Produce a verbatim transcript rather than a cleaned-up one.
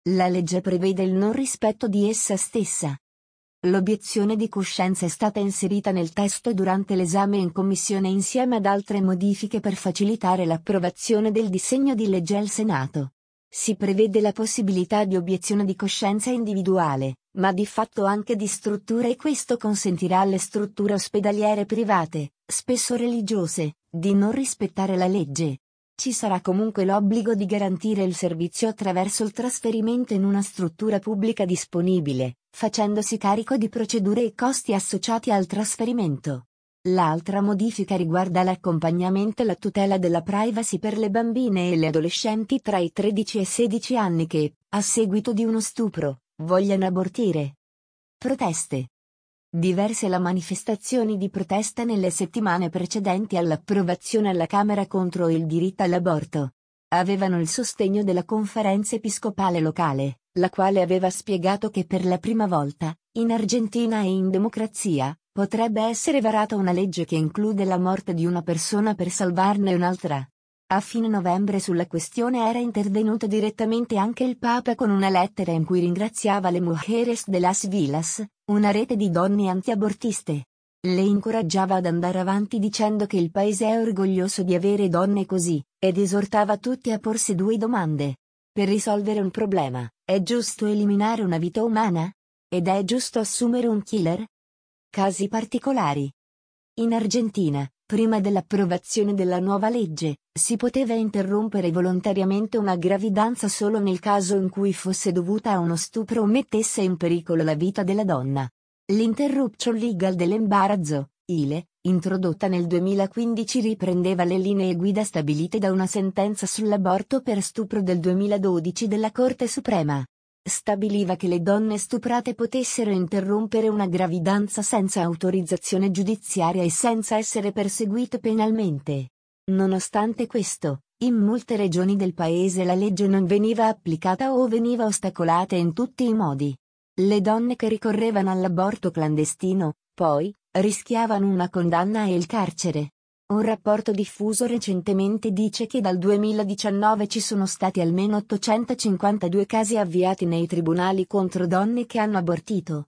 La legge prevede il non rispetto di essa stessa. L'obiezione di coscienza è stata inserita nel testo durante l'esame in commissione insieme ad altre modifiche per facilitare l'approvazione del disegno di legge al Senato. Si prevede la possibilità di obiezione di coscienza individuale, ma di fatto anche di struttura, e questo consentirà alle strutture ospedaliere private, spesso religiose, di non rispettare la legge. Ci sarà comunque l'obbligo di garantire il servizio attraverso il trasferimento in una struttura pubblica disponibile, facendosi carico di procedure e costi associati al trasferimento. L'altra modifica riguarda l'accompagnamento e la tutela della privacy per le bambine e le adolescenti tra i tredici e i sedici anni che, a seguito di uno stupro, vogliano abortire. Proteste. Diverse le manifestazioni di protesta nelle settimane precedenti all'approvazione alla Camera contro il diritto all'aborto. Avevano il sostegno della Conferenza Episcopale locale, la quale aveva spiegato che per la prima volta, in Argentina e in democrazia, potrebbe essere varata una legge che include la morte di una persona per salvarne un'altra. A fine novembre sulla questione era intervenuto direttamente anche il Papa con una lettera in cui ringraziava le Mujeres de las Vilas, una rete di donne antiabortiste. Le incoraggiava ad andare avanti dicendo che il paese è orgoglioso di avere donne così, ed esortava tutti a porsi due domande. Per risolvere un problema, è giusto eliminare una vita umana? Ed è giusto assumere un killer? Casi particolari. In Argentina, prima dell'approvazione della nuova legge, si poteva interrompere volontariamente una gravidanza solo nel caso in cui fosse dovuta a uno stupro o mettesse in pericolo la vita della donna. L'Interruption Legal dell'Embarazzo, I L E, introdotta nel duemilaquindici, riprendeva le linee guida stabilite da una sentenza sull'aborto per stupro del duemiladodici della Corte Suprema. Stabiliva che le donne stuprate potessero interrompere una gravidanza senza autorizzazione giudiziaria e senza essere perseguite penalmente. Nonostante questo, in molte regioni del paese la legge non veniva applicata o veniva ostacolata in tutti i modi. Le donne che ricorrevano all'aborto clandestino, poi, rischiavano una condanna e il carcere. Un rapporto diffuso recentemente dice che dal duemiladiciannove ci sono stati almeno ottocentocinquantadue casi avviati nei tribunali contro donne che hanno abortito.